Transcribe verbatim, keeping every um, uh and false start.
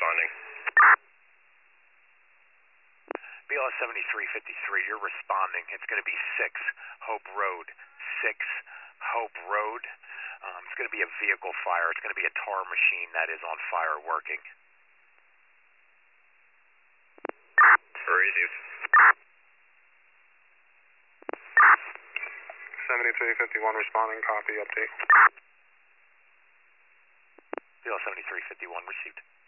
responding. B L S seventy-three fifty-three, you're responding. It's going to be six Hope Road. six Hope Road. Um, it's going to be a vehicle fire. It's going to be a tar machine that is on fire working. Received. seventy-three fifty-one responding, copy, update. B L S seventy-three fifty-one received.